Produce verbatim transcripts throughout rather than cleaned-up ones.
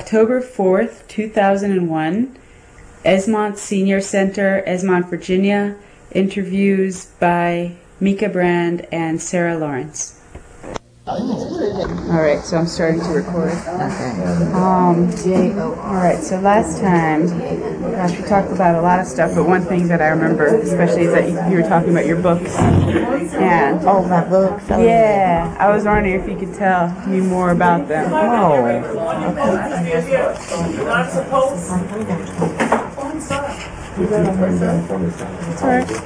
October fourth, two thousand one, Esmont Senior Center, Esmont, Virginia. Interviews by Mika Brand and Sarah Lawrence. Alright, so I'm starting to record. Okay. Um, Alright, so last time, gosh, we talked about a lot of stuff, but one thing that I remember, especially, is that you, you were talking about your books. And Oh, my books? Oh, yeah, I was wondering if you could tell me more about them. Oh. That's all right.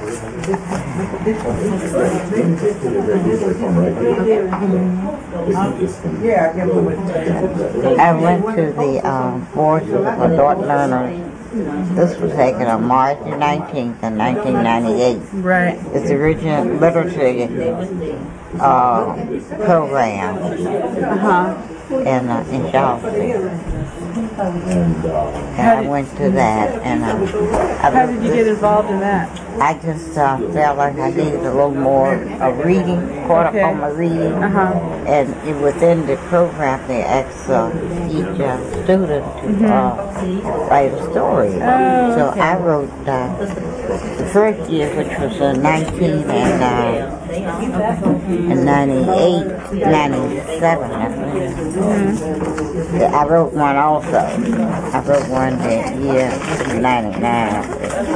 I went to the um, Board of Adult Learners. This was taken on March nineteenth in nineteen ninety-eight. Right. It's the original literature uh, program Uh-huh. in, uh, in Charlottesville. And I went to that, and uh, I, How did you get involved in that? I just uh, felt like I needed a little more of reading, caught Okay. up on my reading. Uh-huh. And it, within the program, they asked uh, each uh, student to uh, write a story. Oh, so okay. I wrote uh, the first year, which was uh, nineteen and, uh, and ninety-eight, ninety-seven, I think. Mm-hmm. I wrote one also. I wrote one that year, ninety-nine.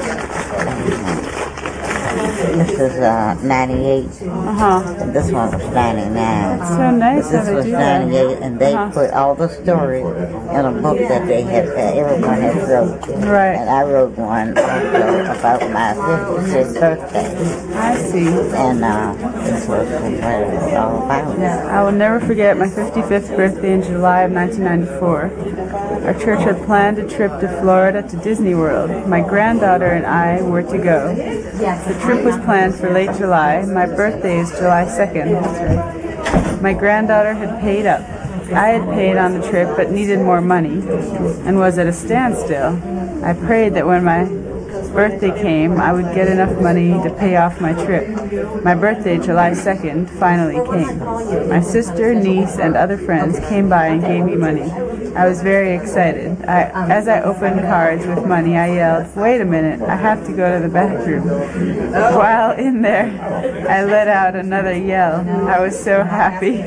This is uh, ninety-eight, Uh-huh. and this one was ninety-nine. So nice This how they was do that. ninety-eight, and they Uh-huh. put all the stories in a book that they had, that everyone had wrote. Right. And I wrote one also about my fifty-fifth birthday, I see. and uh, this was what it was all about. I will never forget my fifty-fifth birthday in July of nineteen ninety-four. Our church had planned a trip to Florida to Disney World. My granddaughter and I were to go. The trip was planned for late July. My birthday is July second. That's right. My granddaughter had paid up. I had paid on the trip but needed more money and was at a standstill. I prayed that when my birthday came, I would get enough money to pay off my trip. My birthday, July second, finally came. My sister, niece, and other friends came by and gave me money. I was very excited. I, as I opened cards with money, I yelled, "Wait a minute, I have to go to the bathroom." While in there, I let out another yell. I was so happy.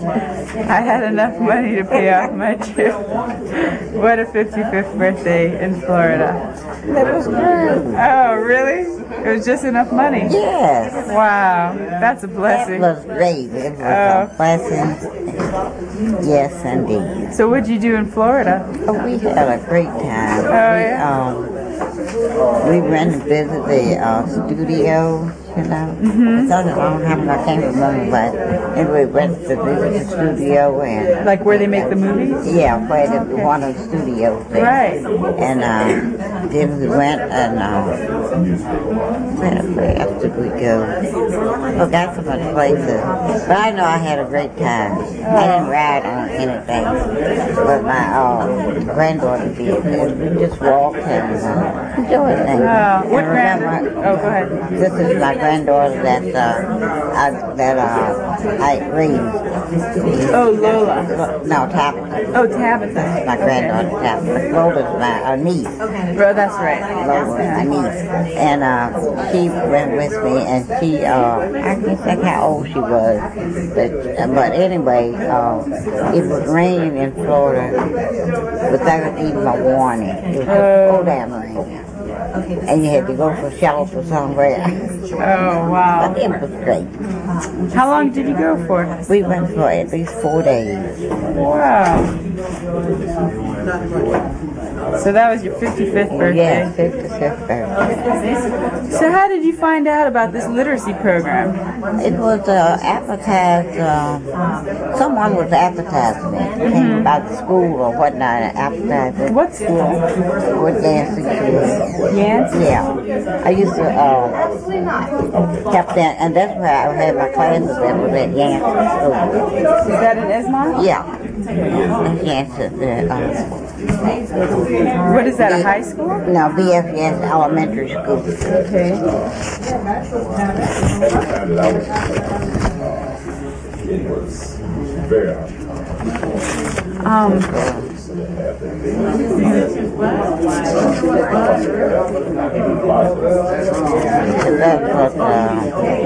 I had enough money to pay off my trip. What a fifty-fifth birthday in Florida. That was good. Oh, really? It was just enough money? Yes. Wow, that's a That blessing. was great. It was Oh. a blessing. Yes, indeed. So what'd you do in Florida? Oh, we had a great time. Oh, yeah? We, um, we went and visited the uh, studio, you know. Mm-hmm. It's only a long time, I can't remember, but anyway, we went to visit the studio and... Like where they make the movies? Yeah, where the, one of the studios there. Right. And uh, then we went and... Uh, where, where else did we go? Forgot so much places. But I know I had a great time. I didn't ride on anything. But my uh, granddaughter did. And we just walked and uh, enjoyed things. Oh, what And remember, granddaughter? Oh, go ahead. This is my granddaughter that uh, I, that uh, I raised. Oh, Lola. No, Tabitha. Oh, Tabitha. My granddaughter Tabitha. Lola's my uh, niece. Bro, that's right. Lola, my niece. And uh, she went with me, and she, uh, I can't think how old she was. But, but anyway, uh, it was raining in Florida without even a warning. It was so damn raining. And you had to go for shelter somewhere. Oh, wow. But it was great. How long did you go for? We went for at least four days. Wow. So that was your fifty-fifth birthday. Yeah, fifty-fifth birthday. So how did you find out about this literacy program? It was uh, advertised, uh, someone was advertising it. It came Mm-hmm. about the school or whatnot and advertised it. What school? With dancing to Yancey? Yeah. I used to, uh, kept that, and that's where I had my classes that was at Yancey School. Is that in Esmont? Yeah. Yancey, uh, What is that, a high school? no, B F S Elementary School. Okay. It was very Um, That's what, uh,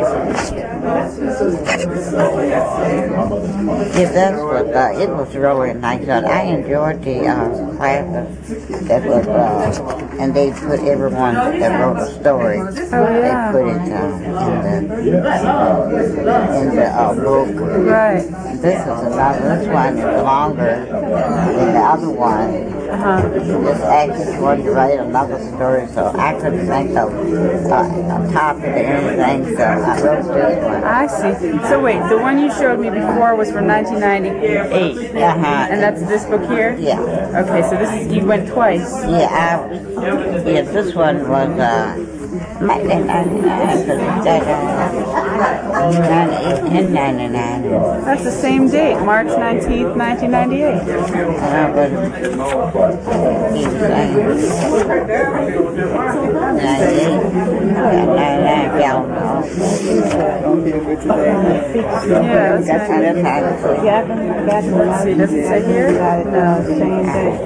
yeah, that's what, uh, it was really nice. I enjoyed the uh, classes that was, uh, and they put everyone that wrote a story, oh, yeah. they put it uh, in the, in the uh, book. Right. This is another, this one is longer than the other one. Uh-huh. This actress wanted to write another story, so I couldn't think of uh, a topic or anything, so I wrote this one. I see. So wait, the one you showed me before was from nineteen ninety-eight. Uh-huh. And that's this book here? Yeah. Okay, so this is, you went twice. Yeah, I, yeah, this one was, uh, nineteen ninety-nine, because it said, uh, ninety-eight and ninety-nine. That's the same date, March nineteenth, nineteen ninety-eight. Uh, but he was saying, ninety-eight, ninety-nine, y'all Yeah, that's That's nice. that's how it's Let's see, does it say here? No, same date.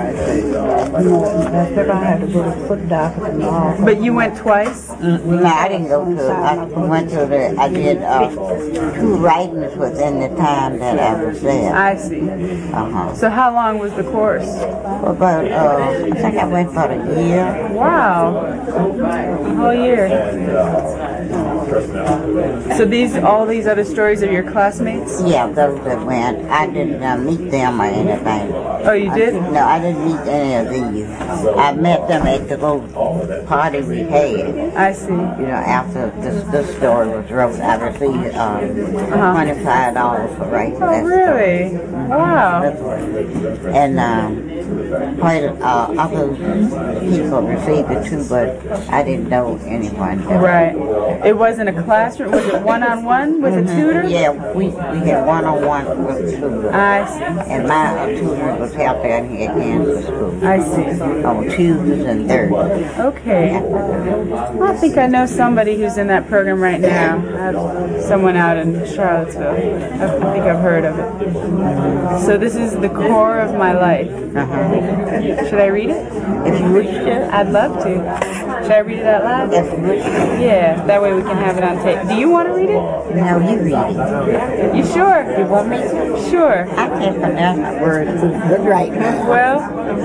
But you went twice? No, I didn't go to, I went to the, I did uh, two writings within the time that I was there. I see. Uh-huh. So how long was the course? For about, uh, I think I went for a year. Wow. A whole year. So these, all these other stories are your classmates? Yeah, those that went. I didn't uh, meet them or anything. Oh, you did? I, no, I didn't meet any of these. I met them at the little party we had. I see. You know, after this this story was wrote, I received um, Uh-huh. twenty-five dollars for writing Oh, that really? story. Wow. And um, quite uh, other people received it too, but I didn't know anyone. Right. It wasn't a classroom. Was it one-on-one with a tutor? Yeah, we, we had one-on-one with the tutor. I see. And my uh, tutor was out there in here at Kansas School I see. on Tuesdays and Thursdays. Okay. I think I know somebody who's in that program right now. I have someone out in Charlottesville. I think I've heard of it. So this is the core of my life. Uh-huh. Should I read it? If you wish to, I'd love to. Should I read it out loud? if you wish to. Yeah, that way we can have it on tape. Do you want to read it? No, you read it. You sure? You want me to? Sure. I can't pronounce my words good right now. Well,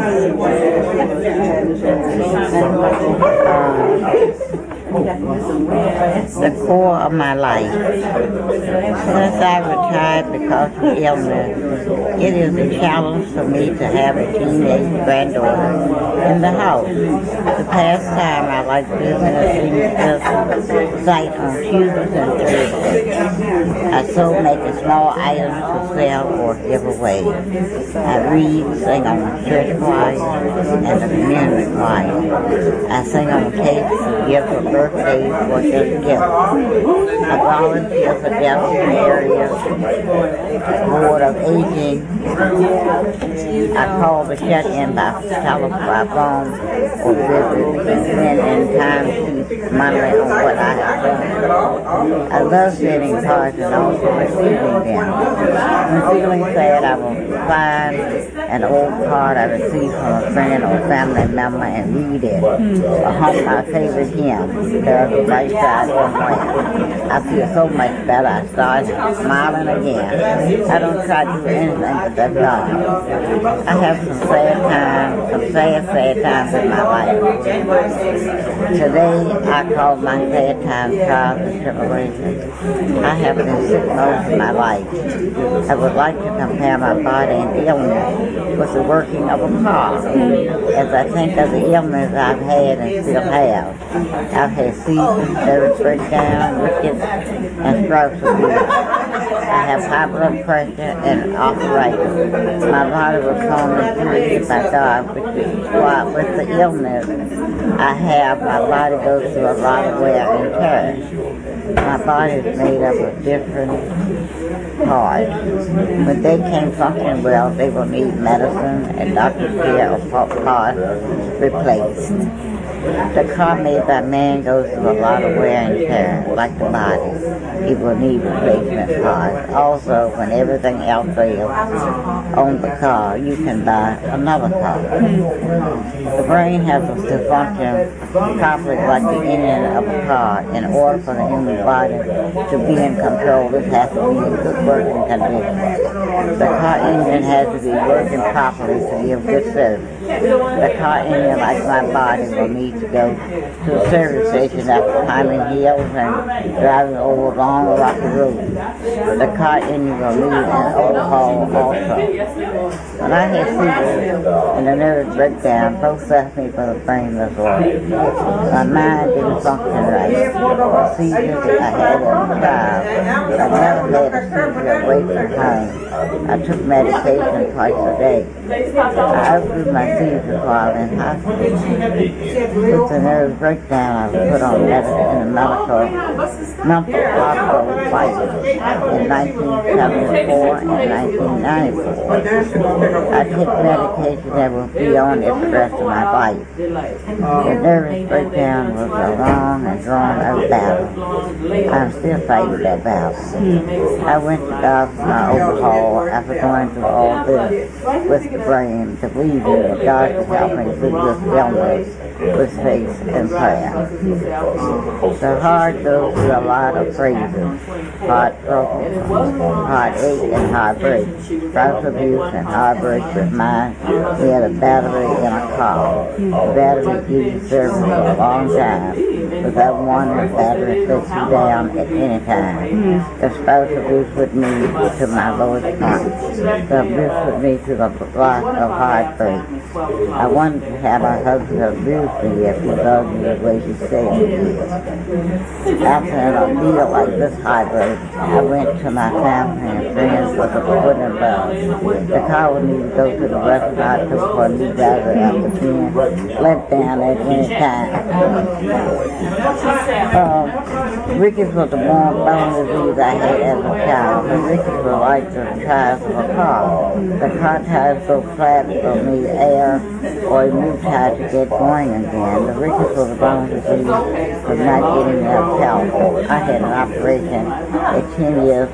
The core of my life. Since I retired because of illness, it is a challenge for me to have a teenage granddaughter in the house. The past time I like visiting this site on Tuesdays and Thursdays. I so make a small items to sell or give away. I read, sing on church choir and the community choir. I sing on tapes, give for birthdays or just gifts. I volunteer for deaf area, Board of Aging. I call the shut-in by telephone or visit when in time keep monitoring on what I have done. I love getting cards and also receiving them. When feeling sad, I will find an old card I received from a friend or family member and read it. Or hum my favorite hymn, There's a Bright Side Somewhere. I feel so much better. I start smiling again. I don't try to do anything but that's all. I have some sad times, some sad, sad times in my life. Today, I call my sad times trials and tribulations. I have been sick most of my life. I would like to compare my body and illness with the working of a car. As I think of the illness I've had and still have, I've had seizures, nervous breakdown, rickets, and stroke abuse. I have high blood pressure and arthritis. My body was torn by God, which is why with the illness I have, my body goes through a lot of wear and tear. My body is made up of different parts. When they can't function well, they will need medicine and doctor's care or parts replaced. The car made by man goes through a lot of wear and tear, like the body. It will need replacement parts. Also, when everything else fails on the car, you can buy another car. The brain has to function properly like the engine of a car. In order for the human body to be in control, it has to be in good working condition. The car engine has to be working properly to give good service. The car engine, like my body, will need to go to a service station after climbing hills and driving over long rocky roads. The car engine will need an overhaul also. When I had seizures and a nervous breakdown, both left me for the brain as well. My mind didn't function right. The seizures I had as a child, I never had a seizure away from home. I took medication twice a day. I outgrew my seizures while in hospital. With the nervous breakdown, I was put on medicine in a medical, mental hospital twice in nineteen seventy-four and nineteen ninety-four. I take medication that will be on it the rest of my life. The nervous breakdown was a long and drawn-out battle. I'm still fighting that battle. I went to God for my overhaul after going through all this with the brain to believe in that God could help me through this illness with faith and prayer. The heart goes through a lot of phases: heartbroken, heartache, and heartbreak, spouse abuse, and heartbreak with mine. We had a battery in a car. The battery gives you service for a long time. Without one, the battery sets you down at any time. The spouse abuse with me to my lowest point. The abuse with me to the block of heartbreak. I wanted to have my husband abuse me if he loved me the way he said he did. After a deal like this heartbreak, I went to my family and friends with a foot and love. The car would need to go to the restaurant to for a new driver after being let down at any time. Uh, rickets was the one bone disease I had as a child. The rickets were like the tires of a car. The car tires so flat for me air or a new tire to get going again. The rickets was a bone disease was not getting enough help. I had an operation at ten years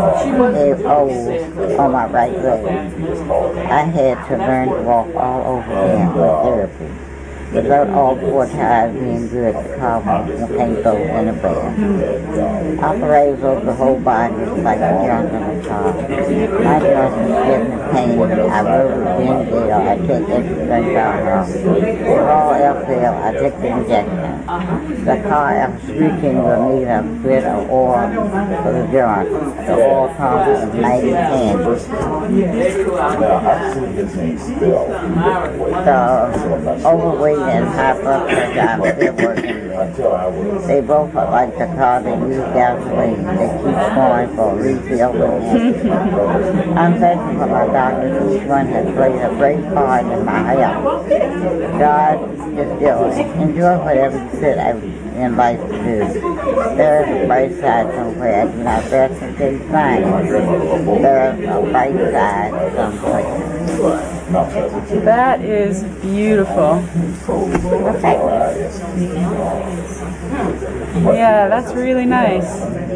old on my right leg. I had to learn to walk all over again with therapy. Without all four tires being good, the car can't go in a bed. Operators over the whole body like a junk in a car. My joints was getting in pain. I rode with Benadryl. I took extra strength out. For all else failed, I took the injection. The car, after squeaking, will need a bit of oil for the joint. The oil comes in ninety cans. So, overweight and high blood pressure, I'm still working with. They both are like the car that use gasoline. They keep going for refill. I'm thankful for my doctors. Each one has played a great part in my health. God is still enjoy whatever you sit in life to do. There is a bright side somewhere. I do not rest until you find it. There is a bright side somewhere. That is beautiful. Yeah, that's really nice.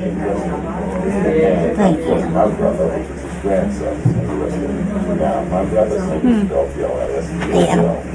Thank you. Hmm. Yeah.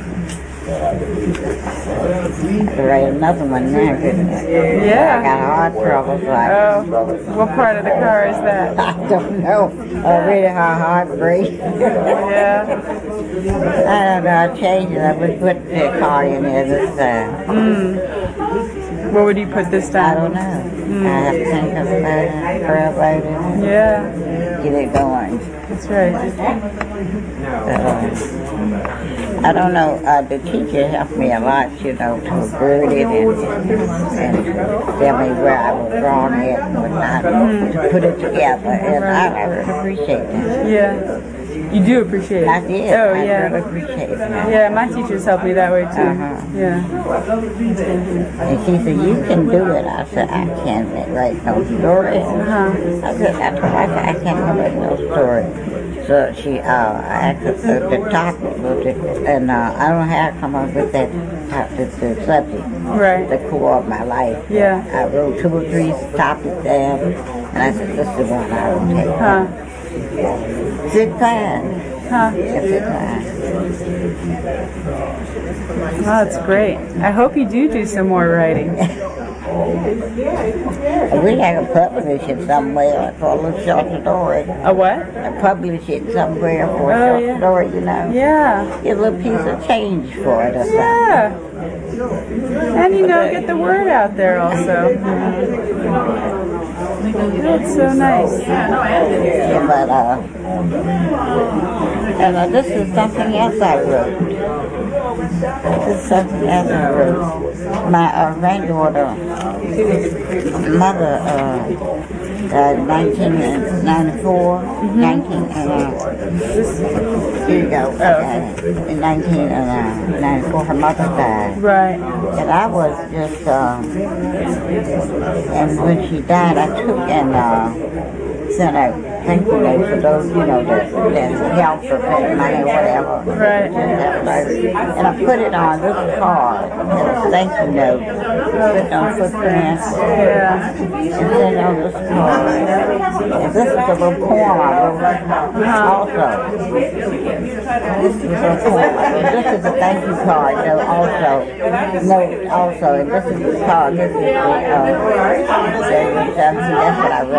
Right, another one now, couldn't it? Yeah. I got heart trouble, so I... Oh, what part of the car is that? I don't know. Oh, really, her heart breaks. Yeah. I don't know, I changed it. I would put the car in there this time. Mm. What would you put this time? I don't know. Mm. I have to think of it, pray about it. Yeah. Get it going. That's right. Uh, I don't know, uh, the teacher helped me a lot, you know, to word it and, and tell me where I was wrong at and whatnot, mm. to put it together, and I, I really appreciate that. Yeah. You do appreciate it? I did. Oh, I yeah. really appreciate that. Yeah, my teachers helped me that way, too. Uh-huh. Yeah. And she said, you can do it. I said, I can't write no story. Uh-huh. I said, I, I, I can't write no story. She So she, uh, I asked her the topic was it, and uh, I don't know how to come up with that topic, the subject, Right. the core of my life. Yeah. I wrote two or three topics down, and I said, this is the one I will take. Huh. Sit fine. Huh. Sit fine. Oh, that's great. I hope you do do some more writing. We have to publish it somewhere for a little short story. A what? I publish it somewhere for a Oh, short yeah. story, you know. Yeah. Get a little piece of change for it or something. Yeah. And you know, get the word out there also. That's so nice. Yeah, but, uh, and uh, this is something else I wrote. This is something else I wrote. My uh, granddaughter, mother, uh, died in nineteen ninety-four, mm-hmm. nineteen, uh, here you go, uh, in nineteen ninety-four, her mother died. Right. And I was just, uh, and when she died, I took and uh, sent a thank you note for those, you know, that, that help or pay money or whatever. Right. And I put it on this card, and a thank you note, put it on footprints, Yeah. and sent on this card. And this is a little poem I wrote Uh-huh. also. This is a little poem I wrote. This is a thank you card note also. Note also, and this is the card. This is the, uh, the, that's what I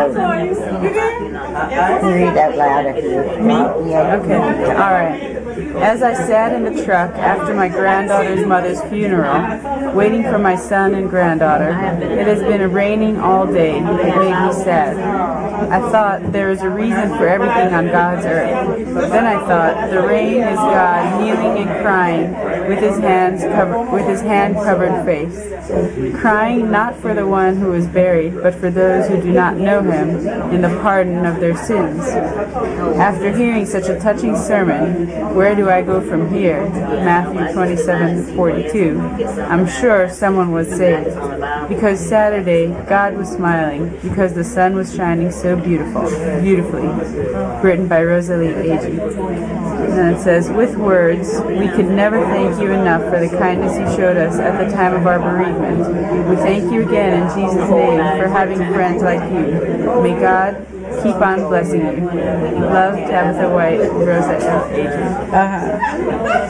wrote. Read that loud if you Me? Yeah. Okay. All right. As I sat in the truck after my granddaughter's mother's funeral, waiting for my son and granddaughter, it has been raining all day. It made me sad. I thought there is a reason for everything on God's earth. Then I thought the rain is God kneeling and crying with his hands covered, with his hand-covered face, crying not for the one who is buried, but for those who do not know him in the pardon of their sins. After hearing such a touching sermon, where do I go from here? Matthew twenty-seven forty-two. I'm sure someone was saved. Because Saturday, God was smiling, because the sun was shining so beautiful, beautifully. Written by Rosalie Agee. And then it says, with words, we could never thank you enough for the kindness you showed us at the time of our bereavement. We thank you again in Jesus' name for having friends like you. May God keep on blessing you. Love, Tabitha White, Rosa F. Agee. Uh-huh.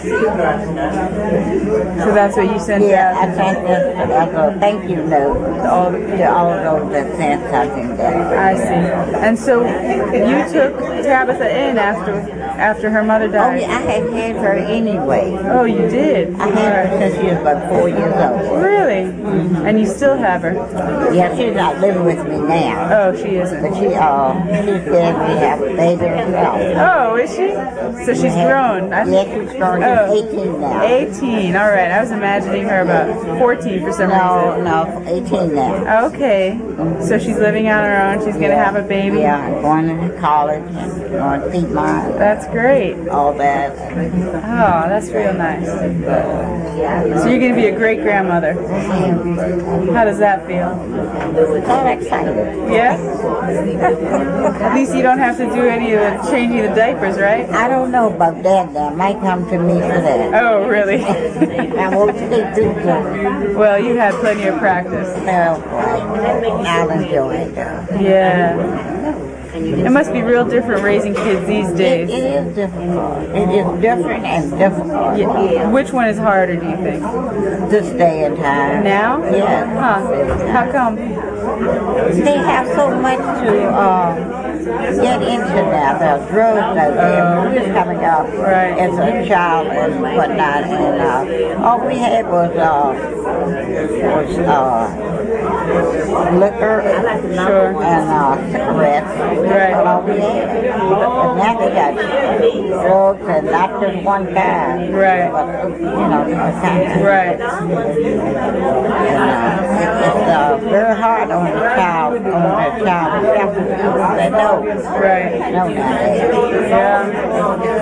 So that's what you sent Yeah, out? I sent this as a thank you note to all, to all of those that sent something there. I see. And so you took Tabitha in after after her mother Oh, died? yeah, I had had her anyway. Oh, you did? I had her since she was about four years old. Really? Mm-hmm. And you still have her? Yeah, she's not living with me now. Oh, she isn't. But she, uh, she said we have a baby herself. Oh, is she? So she's grown. I Yeah, she's grown. She's Oh. eighteen now. eighteen. All right. I was imagining her about fourteen for some No, reason. no, eighteen now. Okay. So she's living on her own. She's going to have a baby? Yeah, going to college and going to Piedmont. That's great. All that. Oh, that's real nice. So you're going to be a great grandmother. How does that feel? I'm excited. Yeah? At least you don't have to do any of the changing the diapers, right? I don't know about that. That might come to me for that. Oh, really? I won't take too good. Well, you had plenty of practice. Oh, boy. I'll enjoy it, though. Yeah. It must be real different raising kids these It, days. it is difficult. It is different and difficult. Yeah. Which one is harder, do you think? This day and time. Now? Yeah. Huh. How come? They have so much to uh, get into now. There's drugs out there. We was coming up Right. as a child and whatnot, and uh, all we had was uh, was uh, liquor Sure. and uh, cigarettes. Right. That's all we had. But now they got drugs and not just one kind. Right. But, you know, different kinds. Right. And, uh, it, it's uh, very hard on the child, on the child. They know. Right. Know nowadays. Yeah.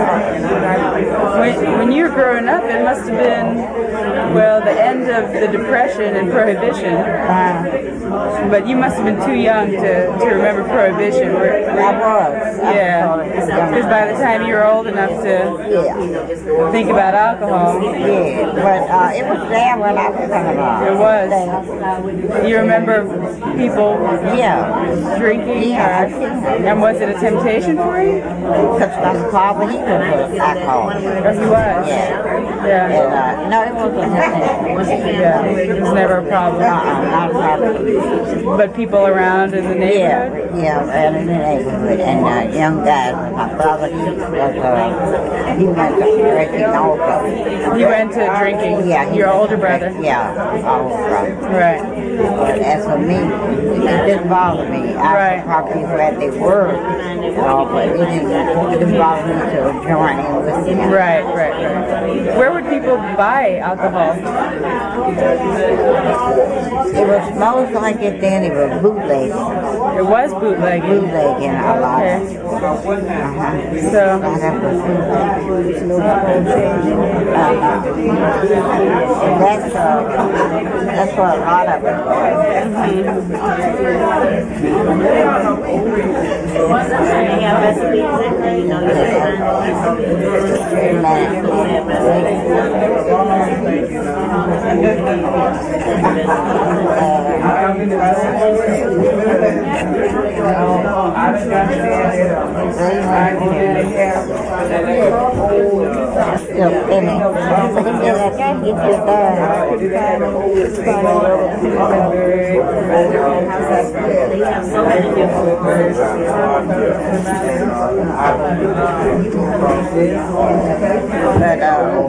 When, when you were growing up, it must have been, well, the end of the Depression and Prohibition. Uh, But you must have been too young to, to remember Prohibition. I was. Yeah. Because by the time you were old enough to Yeah. think about alcohol, Yeah. But uh, it was there when I was coming along. it was. You remember people Yeah. drinking? Yeah. Or, and was it a temptation for you? Because my father, he was an alcoholic. Or he was? Yeah. Yeah. And, uh, no, it wasn't happening. Yeah. It was never a problem. Uh-uh, not a problem. But people around in the neighborhood? Yeah, yeah, and in the neighborhood. And uh, young guys, my brother, he was, uh, he went to drinking also. You went to drinking? Yeah. he Your went older to brother? drink- Yeah, my older brother. Right. But as for me, it didn't bother me. I Right. could probably where they were, you know, but it didn't, it didn't bother me to join in with them. Right, right, right. Where would people buy alcohol? It was most like it then, it was bootlegging. It was bootlegging. Bootlegging a lot. Okay. Uh-huh. So, A lot of it was bootlegging. Uh-huh. And that's, uh, that's what a lot of it was. Still spinning. I can't get you But, uh,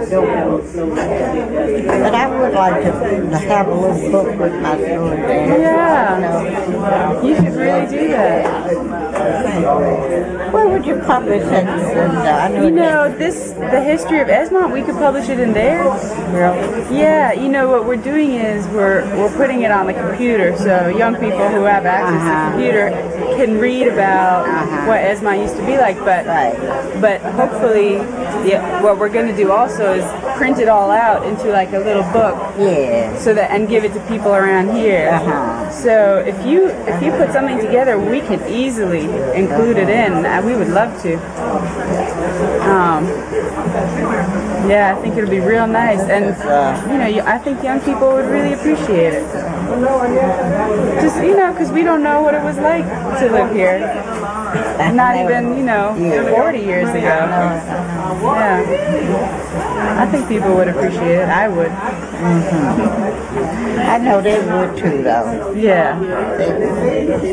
but I would like to, to have a little book with my story in it. yeah. You should really do that. Where would you publish it? And, uh, I know You know, this, the history of Esmont, we could publish it in there. Really? Yeah, you know, what we're doing is we're, we're putting it on the computer, so young people who have access Uh-huh. to the computer can read about Uh-huh. what Esmont used to be like, but Right. but hopefully, yeah, what we're going to do also is print it all out into like a little book, Yeah. so that and give it to people around here. Uh-huh. So if you if you put something together, we can easily include it in. Uh, We would love to. Um, yeah, I think it'll be real nice, and you know, you, I think young people would really appreciate it. Just you know, because we don't know what it was like to live here. Not even you know forty years ago. Yeah, I think people would appreciate it. I would. I know they would too, though. Yeah. They would.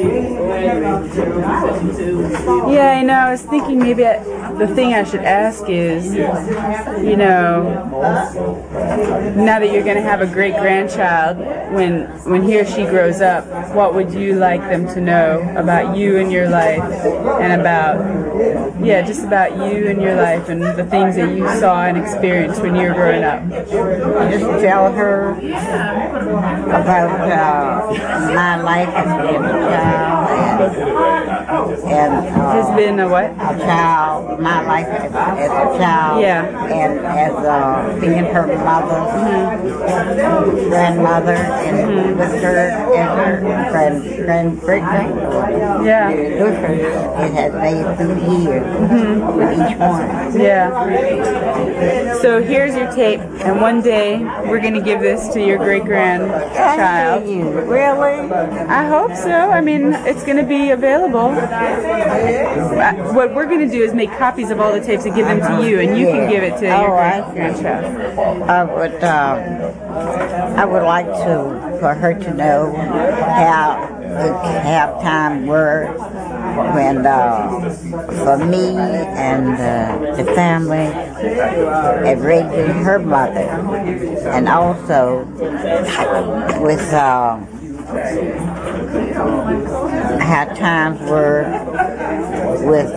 Yeah, I know. I was thinking maybe I, the thing I should ask is, you know, now that you're going to have a great grandchild, when when he or she grows up, what would you like them to know about you and your life, and about, yeah, just about you and your life and the things that you saw and experienced when you were growing up? Just tell her about uh, my life as being a child and, and uh, Has been a what? a child, my life as, as a child, Yeah. and as uh, being her mother, mm-hmm. grandmother, and mm-hmm. with her as her grand, grand great grandmother. Yeah. With her, it has made through years mm-hmm. with each one. Yeah. So here's your tape, and one day we're going to give this to your great grandchild. Thank you. Really? I hope so. I mean, it's going to be available. Uh, What we're going to do is make copies of all the tapes and give them to you, and you can give it to your Oh, I great grandchild. I would, um, I would like to, for her to know how the halftime were when, uh, for me and uh, the family at raising her mother, and also with uh, how times were with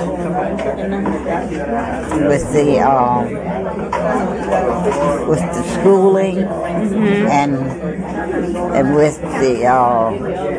with the um, with the schooling mm-hmm. and and with the uh,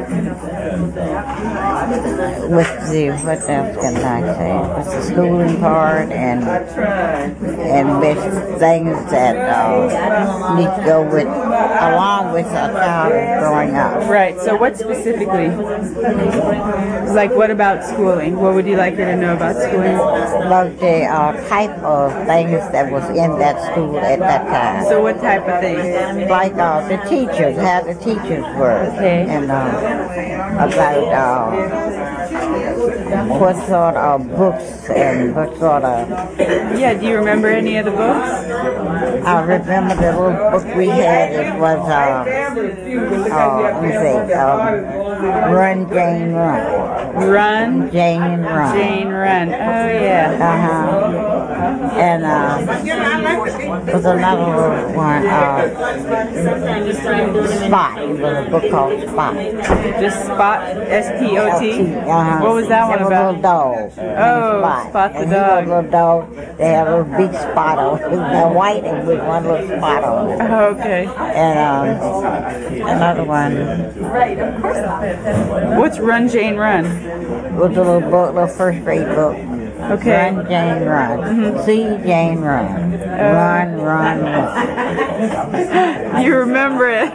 with the what else can I say? With the schooling part and and with things that uh, need to go with along with a child growing up. Right. So what specifically? Like what about schooling? What would you like her to know about schooling? About the uh, type of things that was in that school at that time. So what type of things? Like uh, the teachers, how the teachers were. Okay. And uh, about uh, what sort of books and what sort of... Yeah, do you remember any of the books? I remember the little book we had. It was, uh, uh, let me see, um, Run, Jane, Run. Run? Jane, Run. Jane, Run. Oh, yeah. Uh-huh. And uh, there was another one, uh, Spot. It was a book called Spot. Just Spot? S P O T? Uh-huh. What was that one about? It was a little dog. Oh, Spot, Spot the and dog. He was a little dog. They had a little big spot on it. They're white and with one little spot on it. Oh, okay. And um, another one. What's Run, Jane, Run? It was a little book, little first grade book. Okay. Run, Jane, Run. Mm-hmm. See, Jane, Run. Uh, run, run, run. You remember it.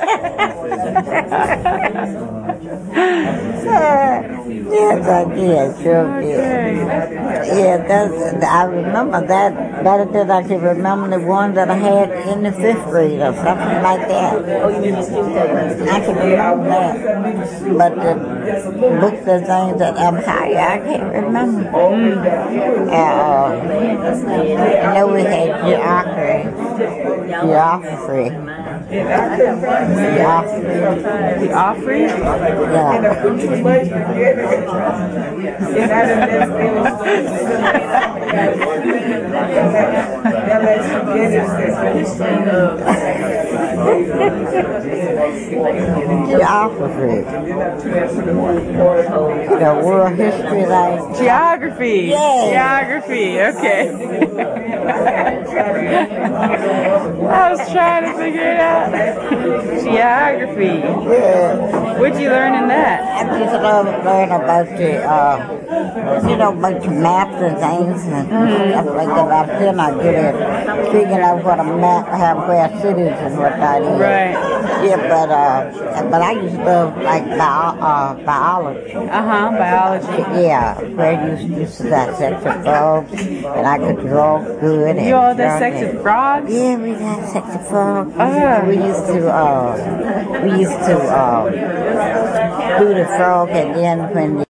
Yes, I did. Sure did. Yeah, that's, I remember that better than I can remember the ones that I had in the fifth grade or something like that. I can remember that. But the books and things that I'm sorry, I can't remember. Mm. Uh, I know we had geography. Geography. Geography. Geography? Geography. The world history, like geography. Yeah. Geography. Okay. I was trying to figure it out. Geography. Yeah. What'd you learn in that? I just love learning about the, uh, you know, about the maps and things and mm-hmm. stuff like that. I'm still not good at figuring out what a map, how where cities and what that is. Right. Yeah, but uh, but I used to love like bio, uh, biology. Uh huh. Biology. Yeah, where you used to dissect the frogs, and I could draw good. You all dissected frogs? Yeah, we dissected frogs. Uh-huh. We used to uh, we used to uh, do the frog, and then when the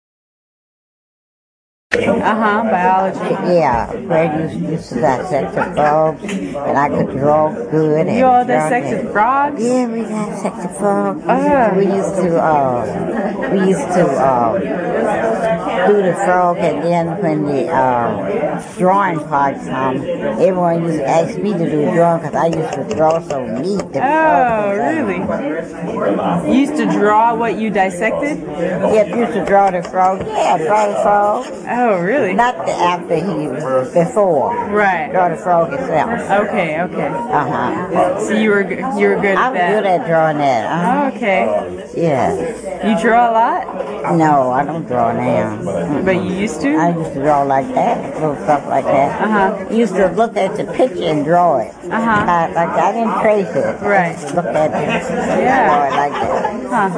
Uh-huh, biology. Yeah, where you used to dissect the frogs, and I could draw good. You all dissected frogs? Yeah, we dissected frogs. Uh-huh. We used to, uh, we used to, uh, do the frog, and then when the, uh, drawing part come, everyone used to ask me to do drawing, because I used to draw so neat. Oh, really? You used to draw what you dissected? Yeah, used to draw the frog. Yeah, draw the frog. Oh, really? Not the after he, before. Right. Draw the frog itself. Okay, okay. Uh-huh. So you were you were good at I'm that? I'm good at drawing that. Uh-huh. Oh, okay. Yeah. You draw a lot? No, I don't draw now. Mm-mm. But you used to? I used to draw like that, little stuff like that. Uh-huh. Used to look at the picture and draw it. Uh-huh. I, like I didn't trace it. Right. I look at it, yeah. draw it like that. Huh.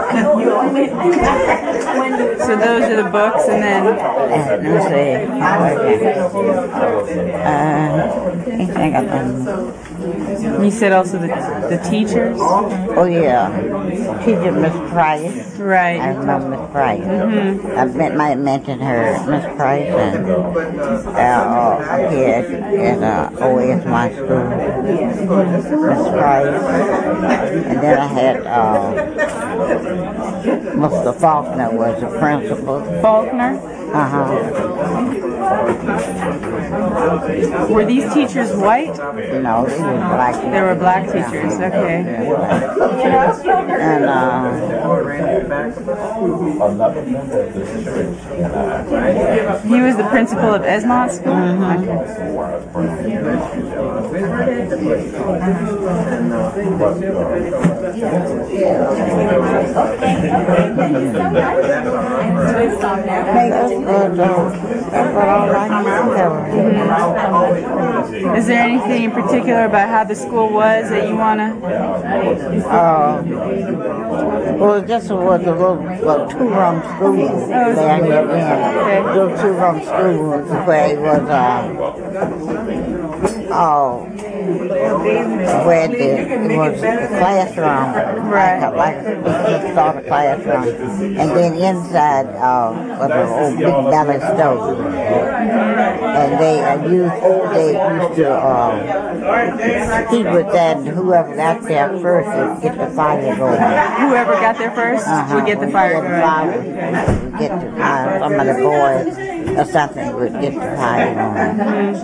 So those are the books, and then. Uh, let me see. Uh, I think I've done. You said also the the teachers. Oh yeah, teacher Miss Price. Right. I remember Miss Price. Mm-hmm. I met, might mention her, Miss Price, and uh, here at, at uh, O S my school, Miss Price, and then I had uh, Mister Faulkner was the principal. Faulkner. Uh huh. Were these teachers white? No, they were black. They were black teachers, okay. And uh, he was the principal of Esmont School? Mm-hmm. Mm-hmm. Is there anything in particular about how the school was that you want to? Uh, well, this was a little, little two-room school there in the end. Little two-room school where it was, uh, oh, where the, it was the classroom, right. like, like just start a classroom, and then inside uh, was an old big belly stove, and they uh, used they used to uh, heat with that, and whoever got there first would get the fire going. Whoever got there first uh-huh. would get the fire going. Fire, would get the fire. Some of the boys or something would get the fire going.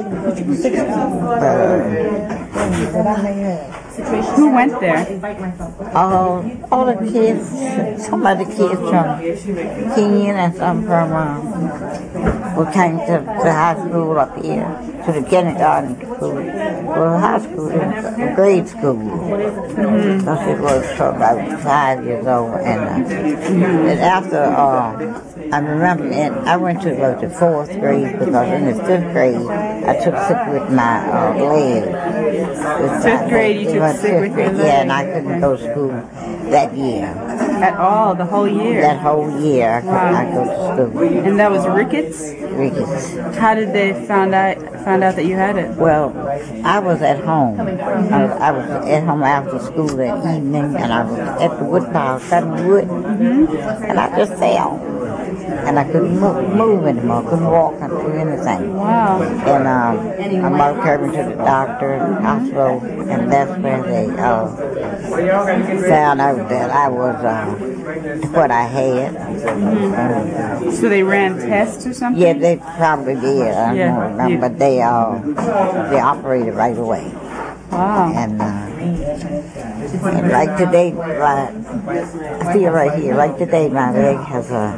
Who went there? Uh, all the kids, some of the kids from Kenyon and some from uh, who came to the high school up here, to the kindergarten school, well, high school, uh, grade school, mm-hmm. because it was for about five years old. And, uh, mm-hmm. and after, uh, I remember, and I went to about the fourth grade because in the fifth grade I took sick with my uh, leg. Fifth grade, you took sick with your leg? Yeah, and I couldn't go to school that year. At all, the whole year? That whole year I could wow. not go to school. And that was rickets? Rickets. How did they find out found out that you had it? Well, I was at home. I was, I was at home after school that evening, and I was at the wood pile cutting wood, mm-hmm. and I just fell. And I couldn't move, move anymore, couldn't walk and do anything. Wow. And um, my mother carried me to the doctor, hospital, and that's when they uh, found out that I was uh, what I had. Mm-hmm. So they ran tests or something? Yeah, they probably did. I yeah. don't remember, but they uh, they operated right away. Wow. And, uh, and like today, right, I feel right here, like today, my leg has a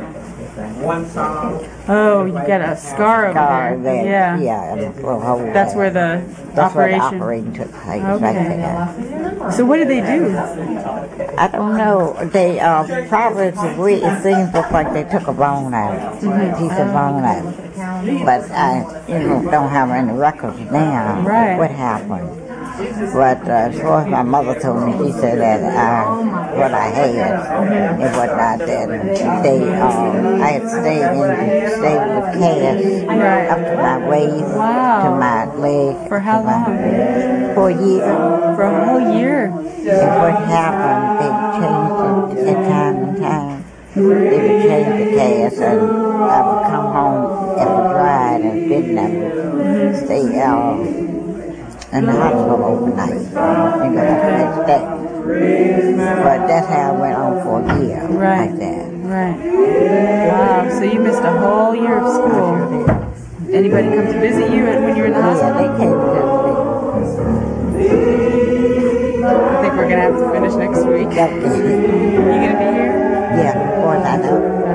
Oh, you got a scar over scar there. there. Yeah. Yeah, and a little hole That's there. where the That's operation. where the operating took place. Okay. Right there. So what did they do? I don't know. They uh, probably the way it seems look like they took a bone out, mm-hmm. piece of bone out. But I, you know, don't have any records now. Right. What happened? But uh, as far as my mother told me, she said that uh, what I had and whatnot, that they, um, I had stayed in, stayed with cast right. up to my waist, wow. to my leg. For how long? My, for a year. For a whole year. And what happened, they changed it at time and time. They would change the cast, and I would come home after dried and didn't have to stay out. In the hospital overnight, and got up the next day. But that's how I went on for a year, right. like that. Right. Wow, so you missed a whole year of school. Anybody come to visit you when you were in the hospital? Yeah, they came to visit me. I think we're going to have to finish next week. You going to be here? Yeah, before I know.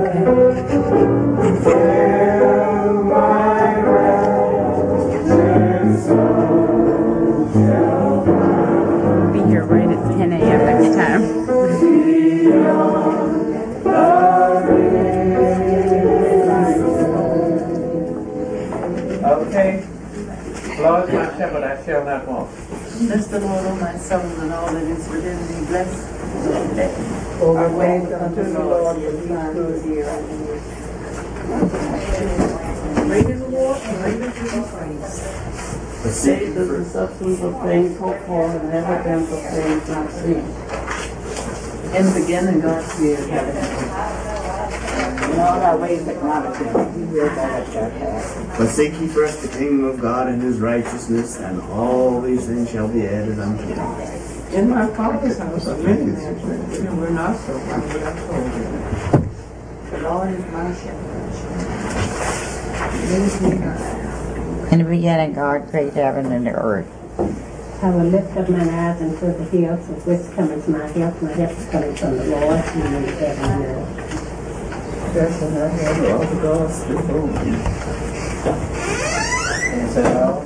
Be here right at ten a.m. next time. Okay. Lord, my shepherd, I shall not want. Bless the Lord, O my soul, and all that is within me. Bless Our ways unto the Lord, for he could hear. Great is the Lord, and greatly to be praised. Faith is the substance of things hoped for, and evidence of things not seen. In the beginning, God created heaven and earth. In all our ways acknowledge him. He will direct our path. But seek ye first the kingdom of God and his righteousness, and all these things shall be added unto you. In my Father's house are many mansions, and we're not so far as I told you. The Lord is my shepherd. Lead me not. In the beginning, God created heaven and the earth. I will lift up mine eyes unto the hills, of which cometh my help. My help is coming from the Lord, who made heaven and earth. That's what I have all the gods before me. Is that all?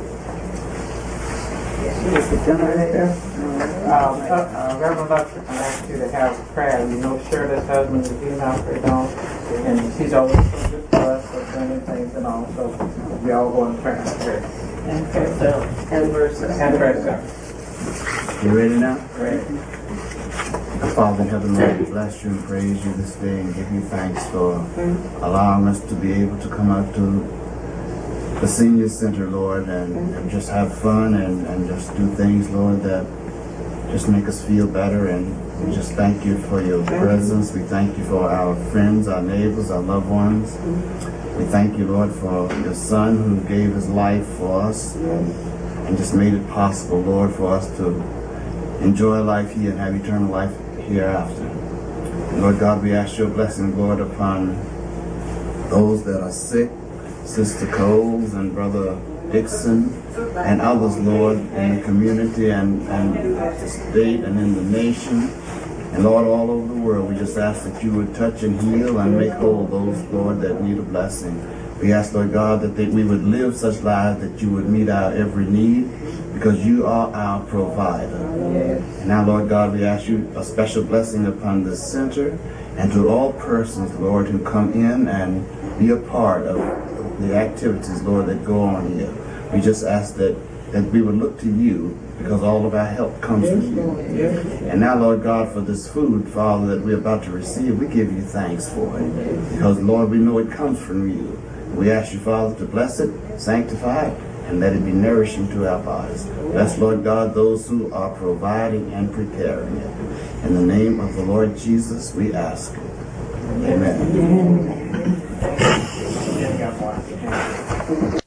Is the generator? Um, uh, uh, Reverend Luttrell, I asked you to have a prayer. You know Shirley's husband is being operated on, and she's always so good for us, for doing things and all, so we all go in prayer. And prayer, so, and verse. And prayer, sir. You ready now? Great. Our Father in heaven, Lord, we bless you and praise you this day and give you thanks for allowing us to be able to come out to the senior center, Lord, and, and just have fun and, and just do things, Lord, that just make us feel better. And we just thank you for your presence. We thank you for our friends, our neighbors, our loved ones. We thank you, Lord, for your Son who gave his life for us and, and just made it possible, Lord, for us to enjoy life here and have eternal life hereafter. And Lord God, we ask your blessing, Lord, upon those that are sick, Sister Coles and Brother Dixon and others, Lord, in the community and, and the state and in the nation. And Lord, all over the world, we just ask that you would touch and heal and make whole those, Lord, that need a blessing. We ask, Lord God, that they, we would live such lives that you would meet our every need, because you are our provider. Yes. And now, Lord God, we ask you a special blessing upon this center and to all persons, Lord, who come in and be a part of the activities, Lord, that go on here. We just ask that, that we would look to you, because all of our help comes from you. And now, Lord God, for this food, Father, that we're about to receive, we give you thanks for it. Because, Lord, we know it comes from you. We ask you, Father, to bless it, sanctify it, and let it be nourishing to our bodies. Bless, Lord God, those who are providing and preparing it. In the name of the Lord Jesus, we ask it. Amen. Amen.